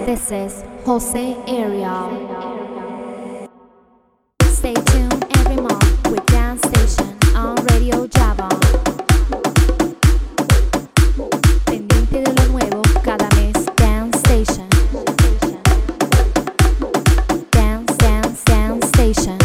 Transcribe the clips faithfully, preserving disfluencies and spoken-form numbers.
This is Jose Ariel. Stay tuned every month with Dance Station on Radio Java. Pendiente de lo nuevo cada mes. Dance Station. Dance, dance, dance station.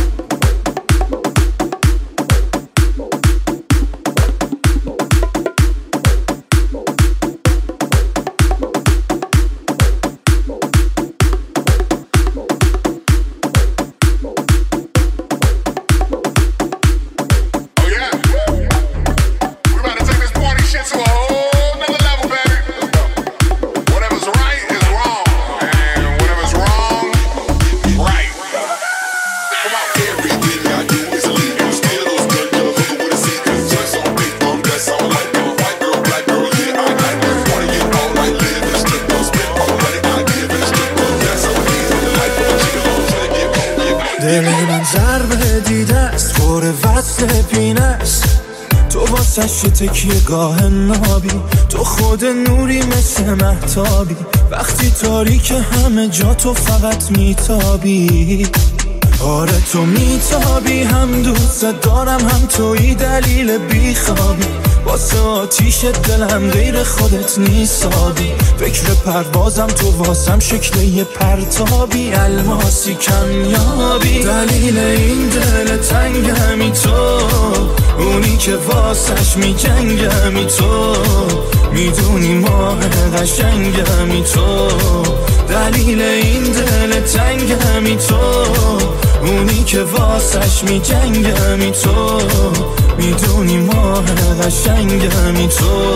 دل من ضربه دیده است پر وصل پینه است تو واسش تکیه گاه نابی تو خود نوری مثل مهتابی وقتی تاریک همه جا تو فقط میتابی آره تو میتابی هم دوست دارم هم توی دلیل بیخوابی واسه آتیش دلم غیر خودت نیسابی فکر پروازم تو واسم شکل یه پرتابی الماسی کمیابی دلیل این دل تنگمی تو اونی که واسش میجنگمی تو میدونی ماه قشنگمی تو دلیل این دل تنگمی تو اونی که واسش میجنگمی تو میدونی ماه قشنگمی تو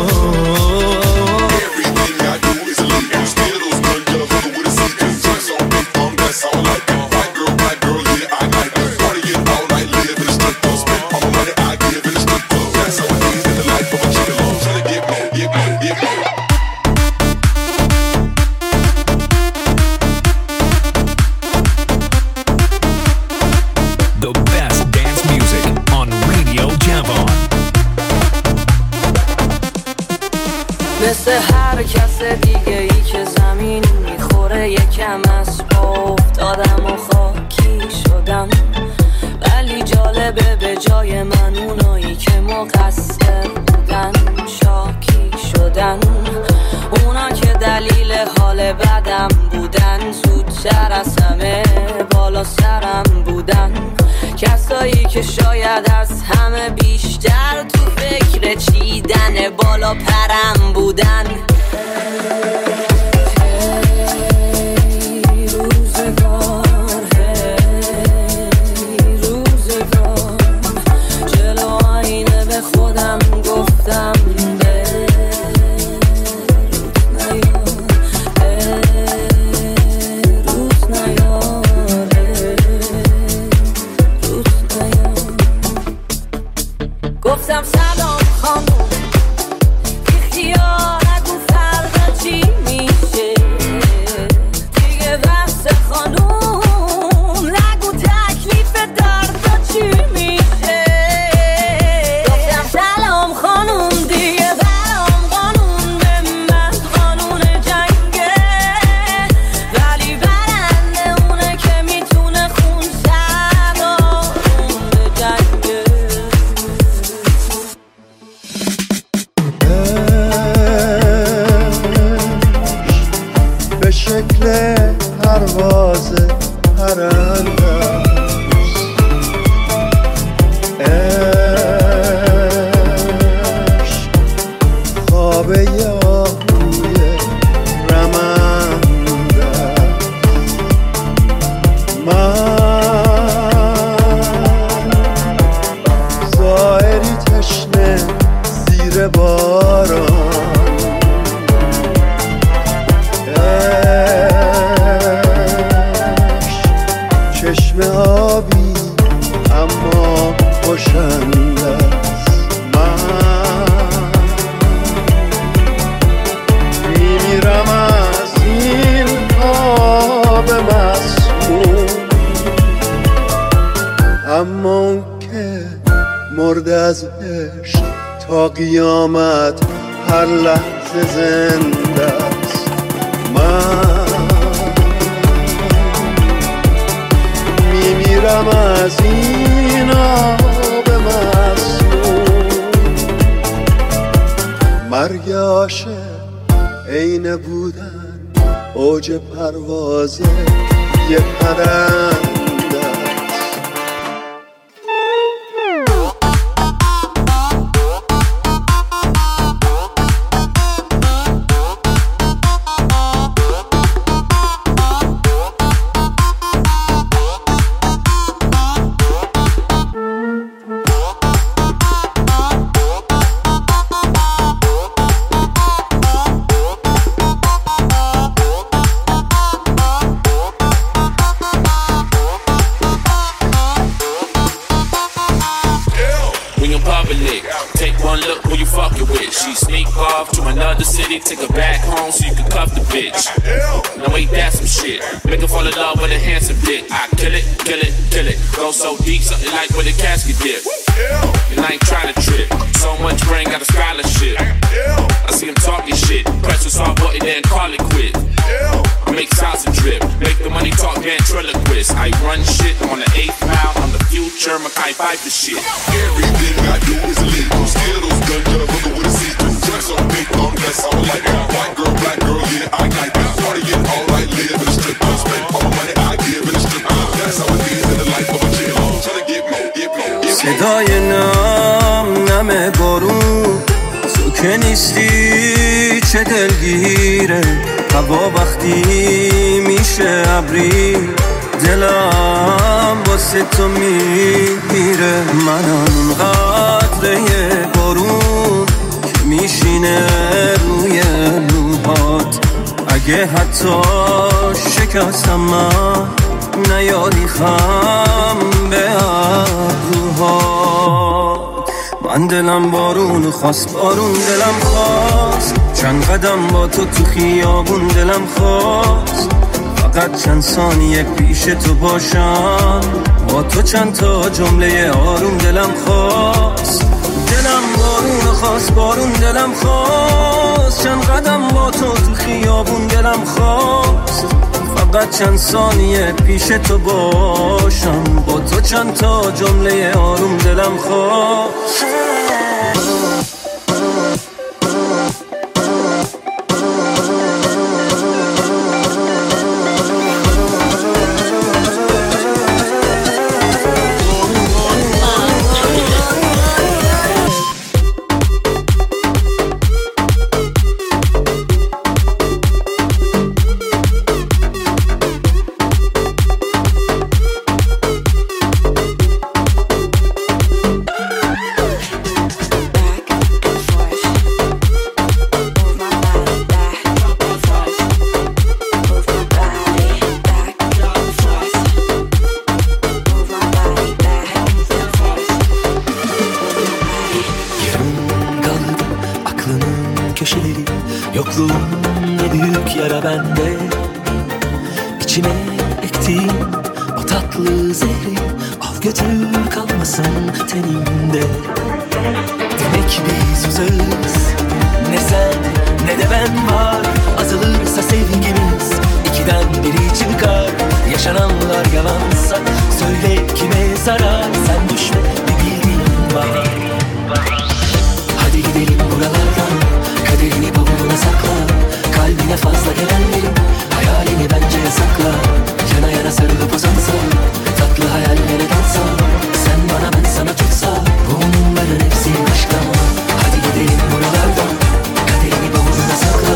مثل هر کس دیگه ای که زمین میخوره یکم از پا افتادم و خاکی شدم ولی جالبه به جای من اونایی که مقصر بودن شاکی شدن اونا که دلیل حال بدم بودن زودتر از همه بالا سرم بودن کسایی که شاید از همه بیشتر تو فکر چیدن بالا پرم بودن هی روزگار هی روزگار جلو آینه به خودم گفتم گفتم سلام خانوم بی خیال نگو فردا چی میشه دیگه بس خانوم نگو تکلیف دردا چی میشه گفتم سلام خانوم دیگه برام قانون به من قانون جنگه ولی برنده اونه که میتونه خون سرامون به جنگه به شکل پرواز پرنده عشق خوابه آهوی رمنده من ظاهری تشنه زیر باران چشم آبی اما خوشنده است من میمیرم از این آب مسموم اما اون که مرد از عشق تا قیامت هر لحظه زنده است من دورم از این آب مسموم. مرگ عاشق عین بودن اوج پرواز یه پرنده. Take her back home so you can cuff the bitch. Now ain't that some shit? Make her fall in love with a handsome dick. I kill it, kill it, kill it. Go so deep, something like with a casket dip. And I ain't trying to trip. So much brain, got a scholarship. I see him talking shit. Press the start button, then call it quit. I make salsa drip. Make the money talk ventriloquist. I run shit on the eighth mile. I'm the future, Mackay Piper shit. Everything I do is illegal. Skittles, gun, gun, a brother with a see-through. Dress on big bum, that's all I like. White girl, black girl, yeah, I like that. Party it all right, live in a strip club. Spend all the money I give in a strip club. That's how it is in the life of a jail. Tryna get more, get more, get more. صدای نام نم بارون تو که نیستی چه دلگیره. هوا وقتی میشه ابری دلم واسه تو میمیره. من اون قطره بارون که میشینه روی موهات. اگه حتی شکستم من نیاری خم به ابروهات. من دلم بارون خواست، بارون دلم خواست. چند قدم با تو تو خیابون دلم خواست. فقط چند ثانیه پیش تو باشم، با تو چند تا جمله آروم دلم خواست. دلم بارون خواست، بارون دلم خواست. چند قدم با تو تو خیابون دلم خواست. فقط چند ثانیه پیش تو باشم، با تو چند تا جمله آروم دلم خواست. Kaderini bavuluna sakla.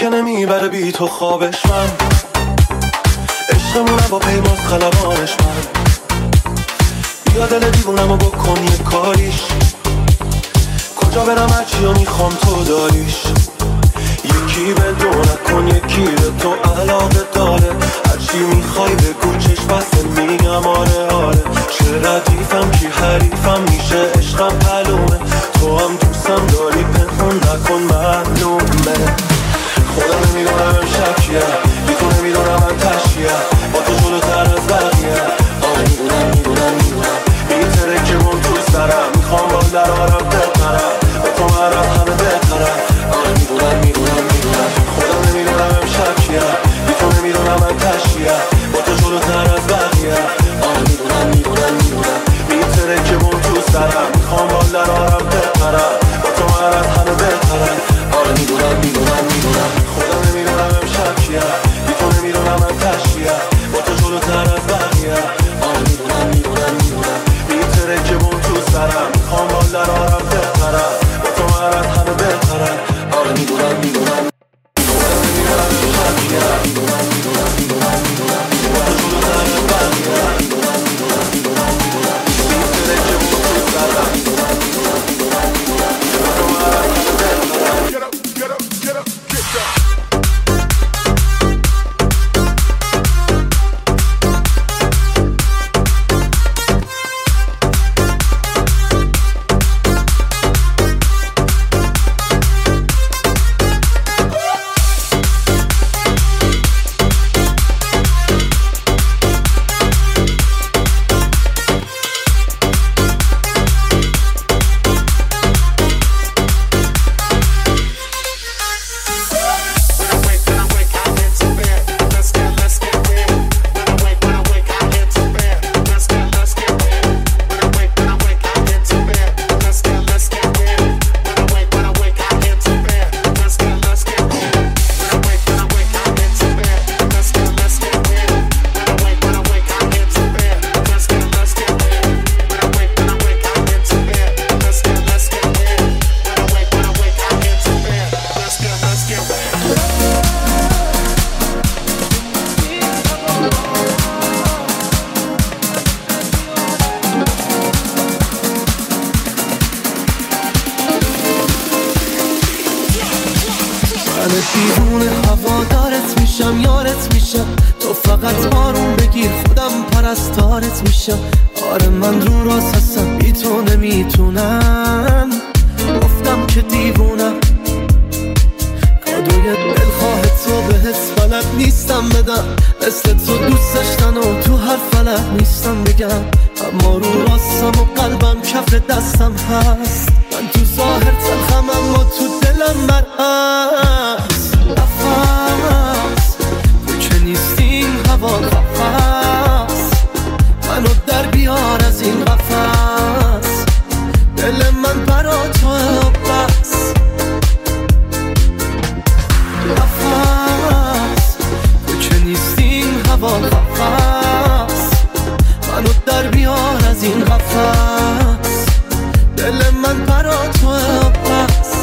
که نمیبره بی تو خوابش من عشقمونم با پیماز خلبانش من بیا دل دیوونمو بکن یه کاریش کجا برم هرچی رو میخوام تو داریش یکی به دو نکن یکی به تو علاقه داره هرچی میخوای بگو چشم بسته میگم آره آره چه ردیفم کی حریفم میشه عشقم پلومه تو هم دوستم داری پنهون نکن معلومه خودم نمیدونم امشب چیه بی تو نمیدونم من تشیه با تو جلوتر از بقیه آره میدونم میدونم میدونم میتره که من تو سرم میخوام با درارم بپرم با تو من از همه بهترم آره میدونم میدونم میدونم خودم نمیدونم امشب چیه بی تو نمیدونم من تشیه با تو جلوتر از بقیه آره میدونم میدونم میدونم میتره که من تو سرم میخوام با درارم بپرم با تو من از همه بهترم آره میدونم میدونم میدونم خودم نمیدونم امشب چیه بی تو نمیدونم من تشیه با تو جلوتر از بقیه آره میدونم میدونم میدونم میتره که من تو سرم میخوام با درارم بپرم با تو من از همه بهترم آره میدونم میدونم خودم نمیدونم امشب چیه میدونم میدونم میدونم میدونم با تو جلوتر از بقیه میدونم میدونم میدونم میدونم میتره که من تو سرم میدونم میدونم میدونم میدونم با تو من از همه بهترم Get up, get up, get up, get down. دیوونه هوادارت میشم یارت میشم تو فقط آروم بگیر خودم پرستارت میشم آره من رو راست هستم بی تو نمیتونم گفتم که دیوونم کادوی دلخواه تو به حس بلد نیستم بدم مثل تو دوست داشتن و تو هر فلک نیستم بگم اما رو راستم و قلبم کف دستم هست من تو ظاهر تلخم اما تو دلم برعکس نفس تو که نیستی این هوا نفس منو در بیار از این قفس دل من برا تو بس نفس تو که نیستی این هوا نفس منو در بیار از این قفس دل من برا تو بس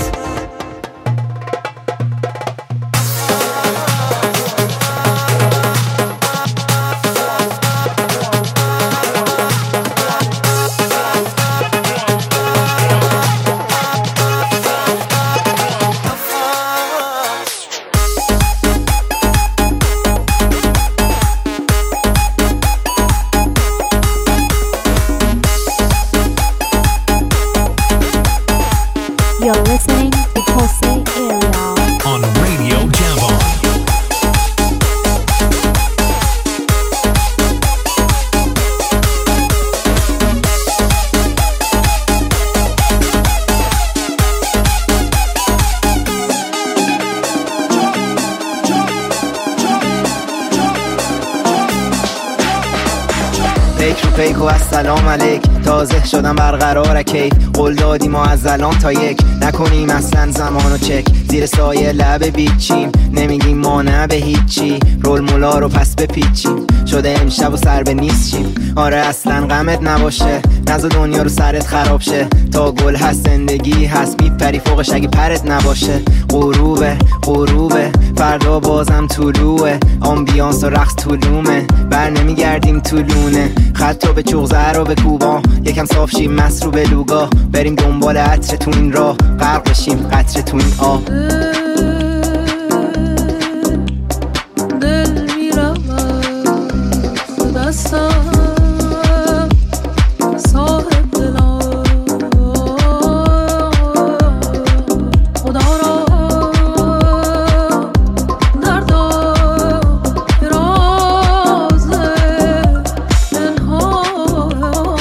You're listening to Jose Ariel on Radio Javon. پیک رو پیک بگو السلام علیک. تازه شدم برقرار کیف، قول دادی ما از الان تا یک نکنیم اصلا زمانو چک. زیر سایه لب بیچیم نمیگیم ما نه به هیچی، رول مولا رو پس بپیچیم شده امشب و سر به نیست شیم. آره اصلا غمت نباشه، نزا دنیا رو سرت خراب شه. تا گل هست زندگی هست میپری فوقش اگه پرت نباشه. غروبه غروبه فردا بازم طلوعه، آمبیانس و رقص طولومه بر نمیگردیم طولونه. خطا به چغزر و به کوبا یکم صاف شیم مست رو به لوگا، بریم دنبال عطر تو این راه غرق بشیم قطره تو این آب. دل میرود دستم صاحب دلم خدا را دردم راز انها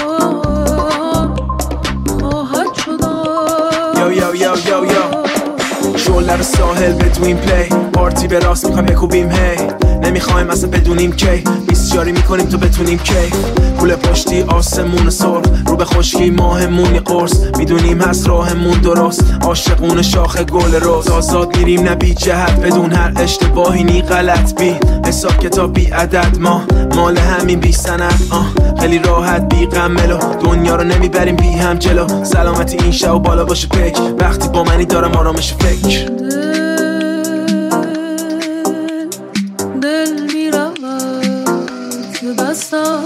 خواهد شدم. یو یو یو یو یو شعله رو ساحل بدویم پلی، پارتی به راست میخوایم بکوبیم هی، نمیخوایم اصلا بدونیم کی، بیسیاری میکنیم تو بتونیم کی. پول پشتی آسمون سرخ رو به خشکی ماهمون یه قرص، میدونیم هست راهمون درست، عاشقون شاخ گل روز. آزاد میریم نه بی جهت بدون هر اشتباهی نی غلط بی حساب کتاب بی عدد، ما مال همین بی سند آه خیلی راحت بی غم ملو، دنیا رو نمیبریم بی هم جلو. سلامتی این شب و بالا باشه پک، وقتی با منی دارم آرامش فکر. دل میرود دستم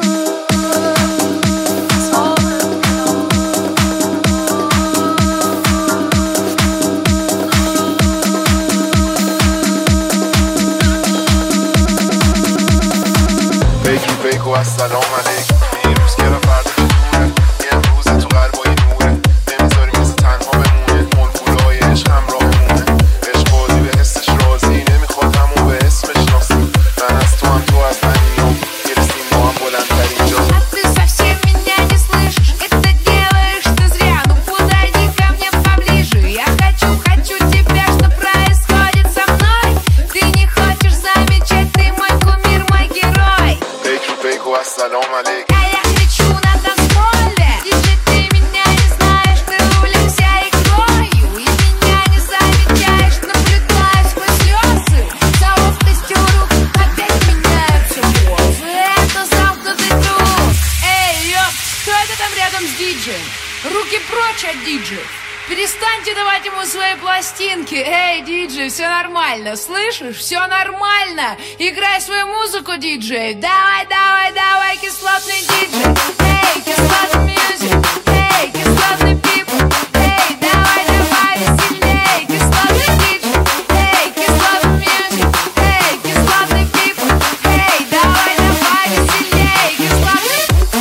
بگی بگو السلام علیک. این روز که را فردا دوره، یه روز تو قلب و نوره، نمیذاریم مثل تنها بمونه، ملکولای عشق همراهمونه. عشق بازی به حسش راضی، نمیخواد همون به اسمش ناسی. من از تو هم تو از من اینو گرسیم ما هم بلندترین جا. А ты совсем меня не слышишь, это делаешь ты зря. Ну подойди ко мне поближе, я хочу, хочу тебя, что происходит со мной. Ты не хочешь замечать, ты мой кумир, мой герой. بگو بگو السلام علیک. А я кричу на танцполе, диджей, ты меня не знаешь, ты рулем вся игрою. И меня не замечаешь, наблюдаю сквозь слезы. За ловкостью рук опять меняются позы. Это замкнутый круг. Эй, ёп, кто это там рядом с диджеем? Руки прочь от диджея. Перестаньте давать ему свои пластинки. Эй, диджей, все нормально, слышишь? Все нормально. Играй свою музыку, диджей. Давай, давай, давай, кислотный диджей. Эй, кислотный мьюзик. Эй, кислотный пипл. Эй, давай, давай, веселей. Кислотный диджей. Эй, кислотный мьюзик. Эй, кислотный пипл. Эй, давай, давай, веселей. Кислотный.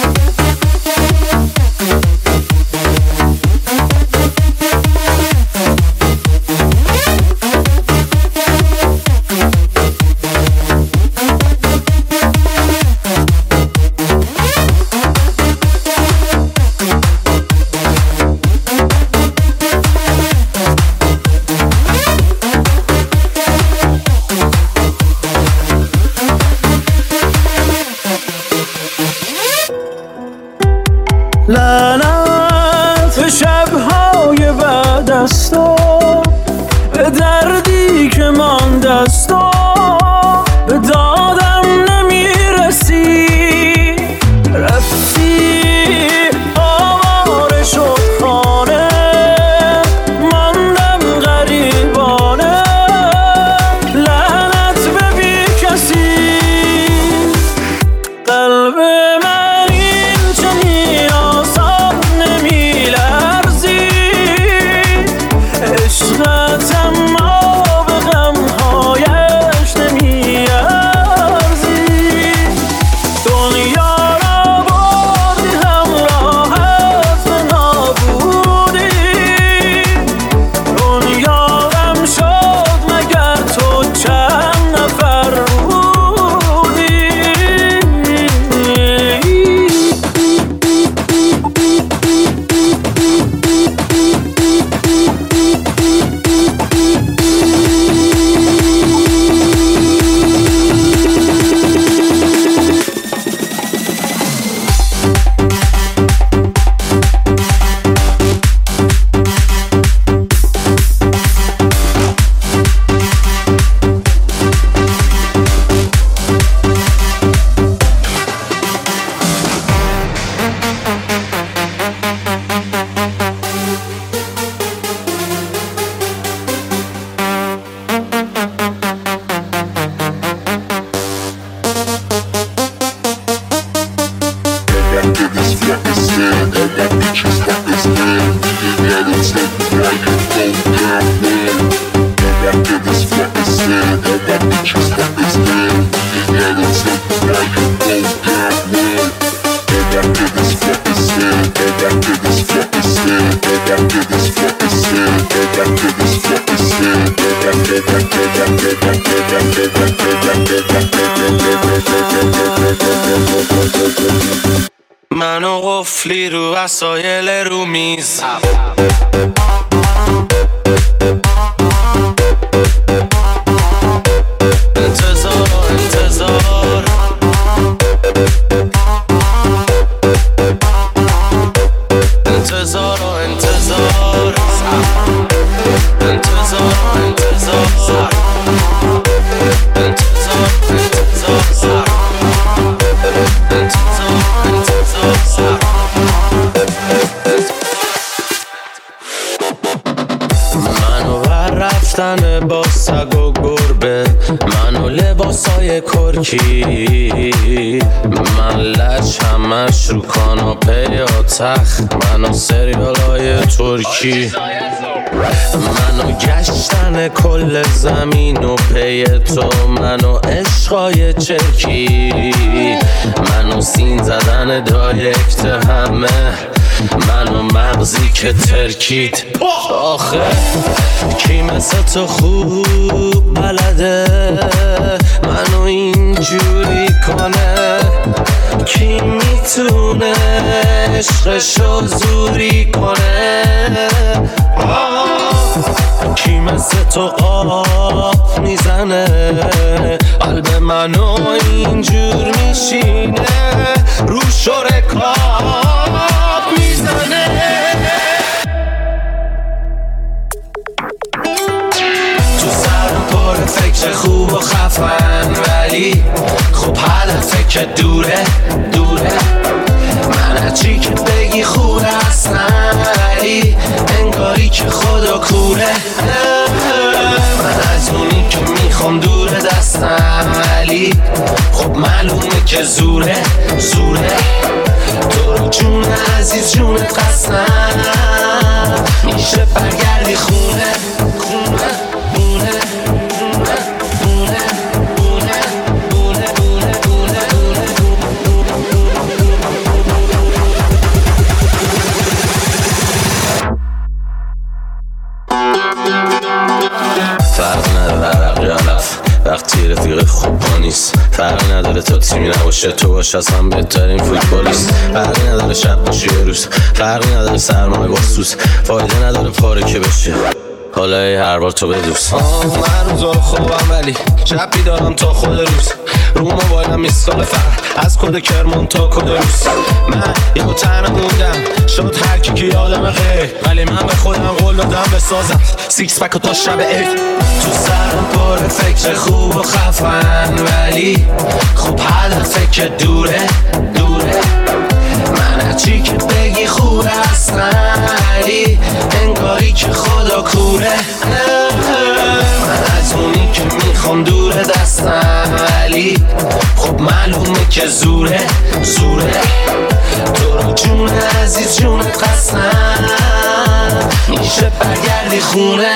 لعنت شب‌های بعد است و به دردی که مانده است و به دادم نمیرسی. رفتی آواره شد خانه، ماندم غریبانه. لعنت به بی کسی، قلب من این چنین آسان نمیلرزی. عشقت اما به غمهای قفلی رو وسایل رو میز انتظار انتظار انتظار و انتظار انتظار و انتظار انتظار انتظار منو بر رفتن با سگ و گربه منو لباسای کرکی من لج همش رو کاناپه یا تخت منو سریالای ترکی منو گشتن کل زمین و پی تو منو عشقای چرکی منو سین زدن دایرکت همه منو مغزی که ترکید آخه کی مثل تو خوب بلده منو اینجوری کنه کی میتونه عشقشو زوری کنه کی مثل تو آب میزنه قلب منو اینجور میشینه رو شرکاب میزنه تو سرم پر فکر خوب و خفن ولی خب هدفه که دوره دوره من هرچی که بگی خوره اصلا ولی انگاری که خدا کوره من از اونی که میخوام دوره دستم ولی خب معلومه که زوره زوره تو رو جون عزیز جونت قسم میشه برگردی خونه خونه بونه بونه بونه بونه بونه بونه فرق نداره عرق یا علف وقتی رفیق خوب با نیست فرق نداره تا تیمی نباشه تو باش از هم بهترین فوتبالیست فرقی نداره شب باشی یه روز فرقی نداره سرمایه با سوز فایده نداره پاره که بشه حالا ای هر بار تو بدوس من روزا رو خوبم ولی شب بیدارم تا خود روز رو موبایلم میسکال فرق از کد کرمان تا کد روز من یه و تنه موندم شد هر کی که یادم غیر ولی من به خودم قول دادم بسازم سیکس پک و تا شب عید تو سرم پر فکر خوب و خفن ولی خوب هدفه که دوره دوره من هرچی که بگی خوره اصلا ولی انگاری که خدا کوره من از اونی که میخوام دوره دستم ولی خب معلومه که زوره زوره تو رو جون عزیز جونت قسم میشه برگردی خونه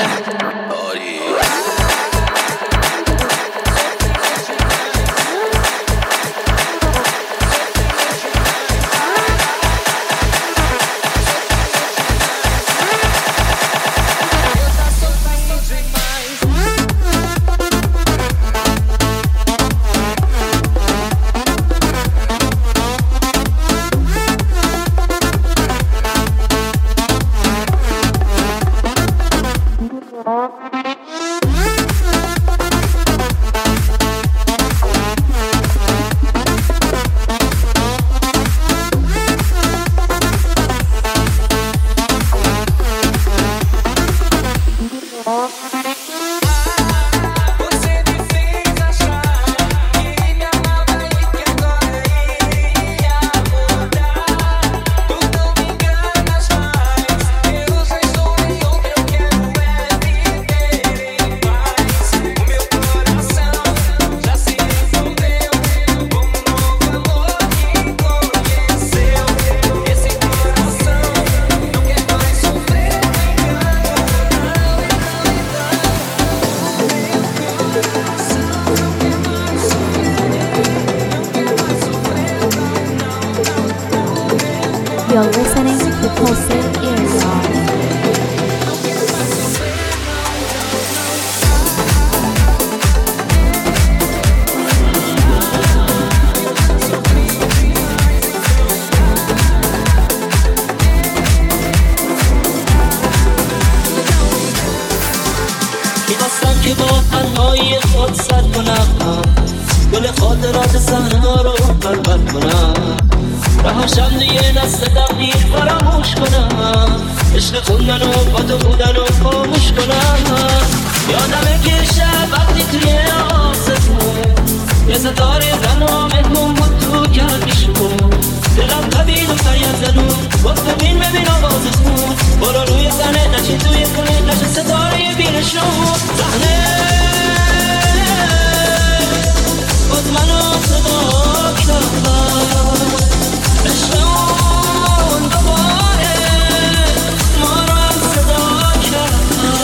You're listening to Pulsing Earshot. سر کنم، گل خاطرات صحنه ها رو برباد کنم، رهاشم دیگه دست تقدیر فراموش کنم، عشق خوندن و با تو بودن و خاموش کنم. یادمه که شب وقتی توی آسمون یه ستاره زن مهمون بود تو گردیشون، دلم قبیل و فریاد زدون باز ببین ببین آوازتون، برو روی زنه نشین توی خونه نشه ستاره بینشون، زهنه باز منو صدا کرد عشقمون دوباره ما رو هم صدا کرد.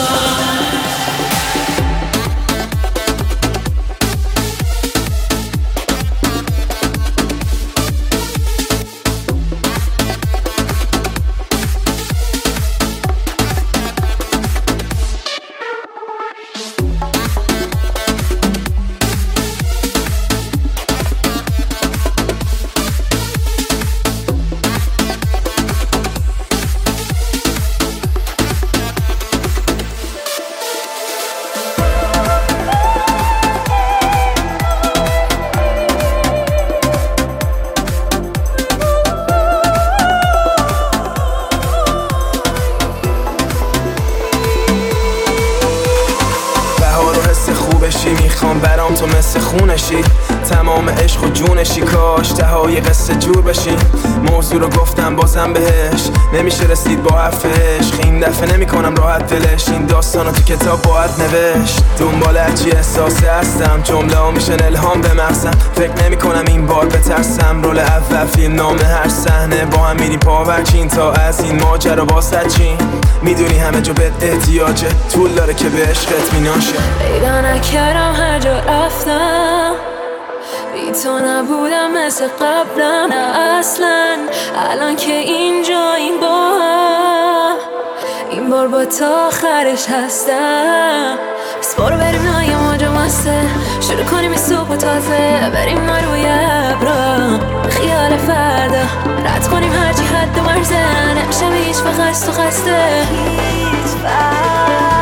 میخوام برام تو مثل خونشی، تمام عشق و جونشی، کاش تهای قصه جور بشی. موضوع رو گفتم بازم بهش نمیشه رسید با حرف عشق، این دفعه نمی کنم راحت دلش، این داستانو تو کتاب باید نوشت. دنبال هرچی احساسی هستم، جمله ها میشن الهام به مغزم، فکر نمی کنم این بار بترسم. رول اول فیلم نامه هر صحنه با هم میریم پاورچین، تا از این ماجرا واسه چین میدونی همه جا بهت احتیاجه، طول داره که به عشقت میناشه. پیدا نکردم هر جا رفتم، بی تو نبودم مثل قبلم، نه اصلا الان که اینجا این با هم، این بار با تا آخرش هستم. بس برو بریم نای ماجا مسته، شروع کنیم این صبح تازه، بریم ما روی ابرا خیال فردا، رد کنیم هرچی حد و مرزه، نمیشه به هیچ وقت تو خسته هیچ وقت.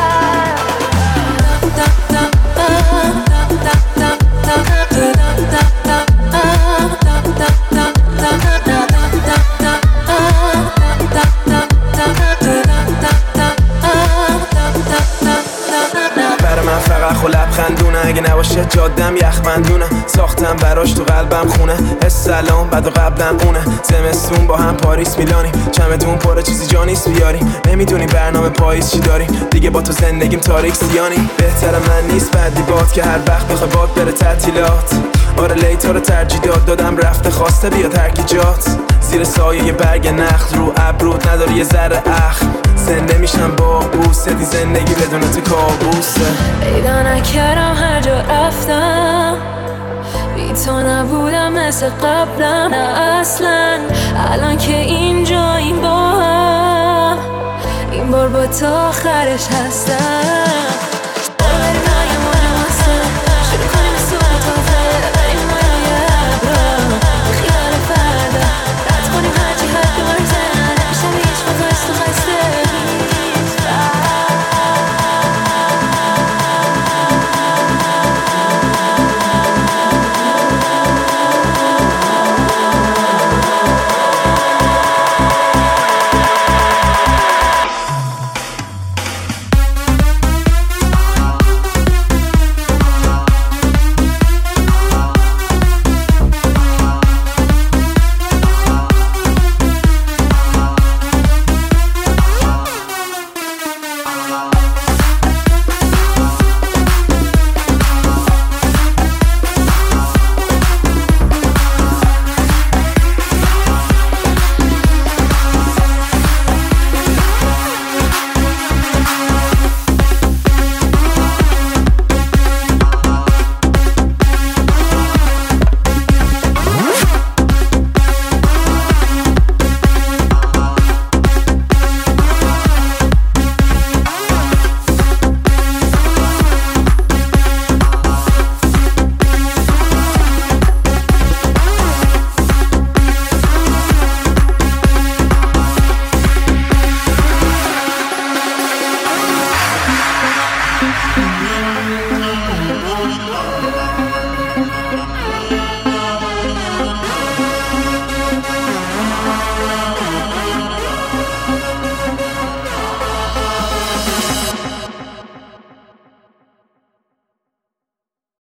برای من فقط خو لبخندونه، اگه نباشه جادم یخ بندونه، ساختم براش تو قلبم خونه، السلام بعد و قبلم اونه، زمستون با هم پاریس میلانیم، چمدون پر چیزی جا نیست بیاریم، نمیدونی برنامه پاییز چی داریم، دیگه با تو زندگیم تاریک سیانی، بهتر من نیست بعدی باد که هر وقت بخوای باد بره تعطیلات. آره لیتا رو ترجیح داد دادم رفته خواسته بیاد هرگیجات، زیر سایه یه برگ نخل رو ابرود نداری یه ذره اخم، زنده میشم با بوسه، دی زندگی بدون تو کابوسه. پیدا نکردم هر جا رفتم، بی تو نبودم مثل قبلم، نه اصلا الان که اینجا این با هم، این بار با تا آخرش هستم.